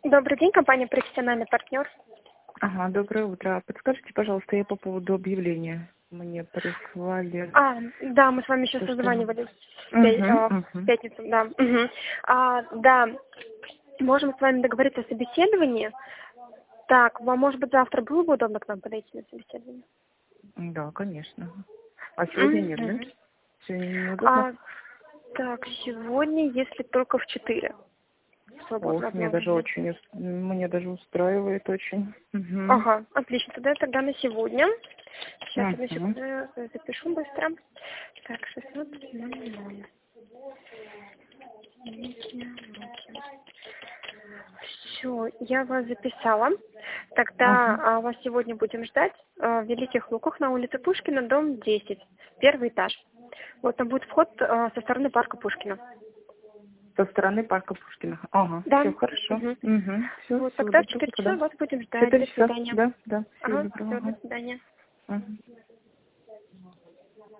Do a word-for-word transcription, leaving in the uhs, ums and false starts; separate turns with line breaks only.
Добрый день, компания «Профессиональный партнер».
Ага, доброе утро. Подскажите, пожалуйста, я по поводу объявления. Мне прислали...
А, да, мы с вами еще
то, что...
созванивались в, пя-
Угу,
а, в
угу.
пятницу, да. Мгм. А, да, можем с вами договориться о собеседовании. Так, вам, может быть, завтра было бы удобно к нам подойти на собеседование?
Да, конечно. А сегодня нет, да?
Мгм.
Сегодня неудобно?
А, так, сегодня, если только в четыре.
Ох,
Свободно одно
мне даже
время.
очень... ус- Мне даже устраивает очень. Угу.
Ага, отлично. Тогда тогда на сегодня. Сейчас, одну
Угу.
секунду, я запишу быстро. Так, шестнадцать ноль ноль. Все, я вас записала. Тогда
Угу.
а, вас сегодня будем ждать а, в Великих Луках на улице Пушкина, дом десять, первый этаж. Вот там будет вход а, со стороны парка Пушкина.
Со стороны парка Пушкина. Ага,
Да.
все хорошо.
Мгм.
Угу. Все,
Вот
всего
тогда в
доброго
четыре часа
тогда.
вас будем ждать.
Четыре
До
часа,
свидания.
да, да, всего
Ага,
доброго.
все, до
Ага.
свидания.
Угу.